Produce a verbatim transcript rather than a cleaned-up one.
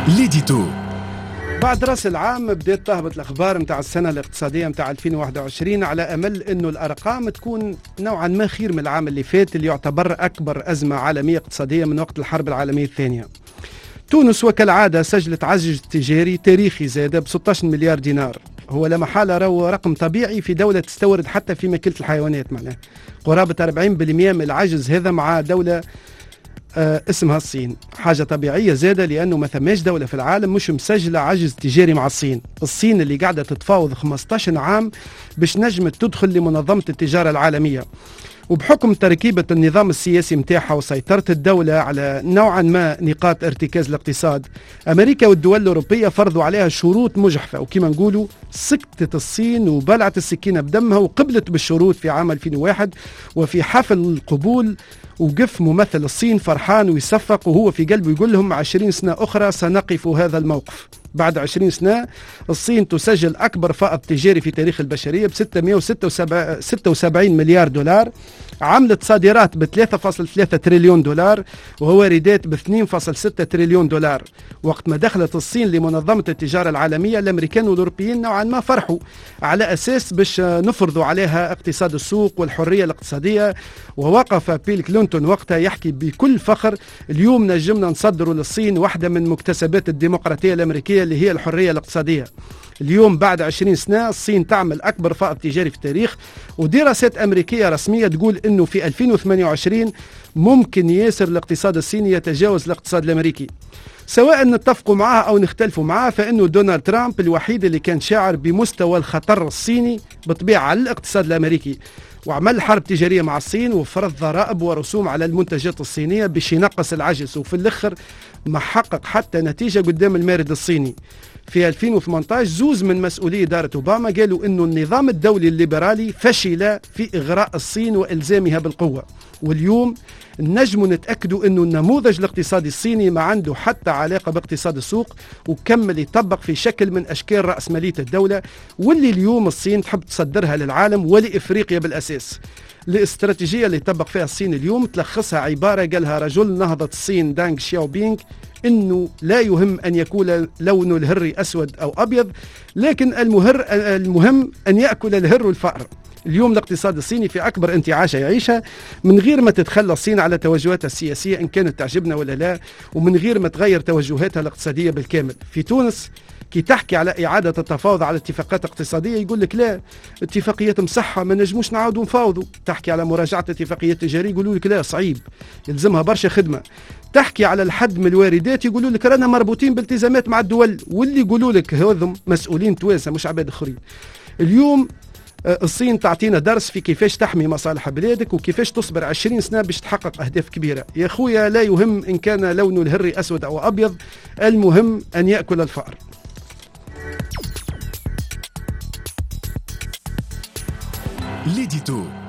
ليديتو. بعد راس العام بدأت تهبط الأخبار متاع السنة الاقتصادية متاع ألفين وواحد وعشرين على أمل أنه الأرقام تكون نوعا ما خير من العام اللي فات اللي يعتبر أكبر أزمة عالمية اقتصادية من وقت الحرب العالمية الثانية. تونس وكالعادة سجلت عجز تجاري تاريخي زاد ب ستة عشر مليار دينار، هو لا محالة راهو رقم طبيعي في دولة تستورد حتى في ماكلة الحيوانات، معناه قرابة أربعين بالمئة من العجز هذا مع دولة آه اسمها الصين. حاجة طبيعية زادة لأنه ما ثماش دولة في العالم مش مسجلة عجز تجاري مع الصين. الصين اللي قاعدة تتفاوض خمسة عشر عام باش نجمت تدخل لمنظمة التجارة العالمية، وبحكم تركيبة النظام السياسي متاعها وسيطرة الدولة على نوعا ما نقاط ارتكاز الاقتصاد، أمريكا والدول الأوروبية فرضوا عليها شروط مجحفة، وكما نقولوا سكتت الصين وبلعت السكينة بدمها وقبلت بالشروط في عام ألفين وواحد. وفي حفل القبول وقف ممثل الصين فرحان ويصفق وهو في قلبه يقول لهم عشرين سنة أخرى سنقف هذا الموقف. بعد عشرين سنة الصين تسجل أكبر فائض تجاري في تاريخ البشرية ب ستمئة وستة وسبعين مليار دولار، عملت صادرات ب ثلاثة فاصلة ثلاثة تريليون دولار وواردات ب اثنين فاصلة ستة تريليون دولار. وقت ما دخلت الصين لمنظمة التجارة العالمية الأمريكان والأوروبيين نوعا ما فرحوا على أساس باش نفرضوا عليها اقتصاد السوق والحرية الاقتصادية. ووقف بيل كلينتون وقتها يحكي بكل فخر اليوم نجمنا نصدروا للصين واحدة من مكتسبات الديمقراطية الأمريكية اللي هي الحرية الاقتصادية. اليوم بعد عشرين سنة الصين تعمل أكبر فائض تجاري في التاريخ، ودراسات أمريكية رسمية تقول أنه في ألفين وثمانية وعشرين ممكن ياسر الاقتصاد الصيني يتجاوز الاقتصاد الأمريكي. سواء نتفقوا معاه أو نختلفوا معاه، فإنه دونالد ترامب الوحيد اللي كان شاعر بمستوى الخطر الصيني بطبيعة على الاقتصاد الأمريكي، وعمل حرب تجارية مع الصين وفرض ضرائب ورسوم على المنتجات الصينية باش ينقص العجز، وفي الآخر ما حقق حتى نتيجة قدام المارد الصيني. في ألفين وثمانية عشر زوز من مسؤولي إدارة أوباما قالوا أنه النظام الدولي الليبرالي فشل في إغراء الصين وإلزامها بالقوة، واليوم نجم نتأكدوا أنه النموذج الاقتصادي الصيني ما عنده حتى علاقة باقتصاد السوق، وكمل يطبق في شكل من أشكال رأسمالية الدولة واللي اليوم الصين تحب تصدرها للعالم ولإفريقيا بالأساس. الاستراتيجية اللي طبق فيها الصين اليوم تلخصها عبارة قالها رجل نهضة الصين دانغ شياوبينغ، إنه لا يهم أن يكون لون الهر أسود أو أبيض، لكن المهر المهم أن يأكل الهر الفأر. اليوم الاقتصاد الصيني في أكبر انتعاشة يعيشها من غير ما تتخلى الصين على توجهاتها السياسية إن كانت تعجبنا ولا لا، ومن غير ما تغير توجهاتها الاقتصادية بالكامل. في تونس كي تحكي على إعادة التفاوض على اتفاقات اقتصادية يقول لك لا، اتفاقيات مصحة ما نجموش نعاودوا نفاوضوا. تحكي على مراجعة اتفاقيات تجارية يقولوا لك لا صعيب يلزمها برشا خدمة. تحكي على الحد من الواردات يقولوا لك رانا مربوطين بالتزامات مع الدول، واللي يقولوا لك هذم مسؤولين توانسة مش عباد اخرين. اليوم الصين تعطينا درس في كيفاش تحمي مصالح بلادك وكيفاش تصبر عشرين سنة باش تحقق أهداف كبيرة. يا خويا لا يهم إن كان لون الهر أسود أو أبيض، المهم أن يأكل الفأر. ليديتو.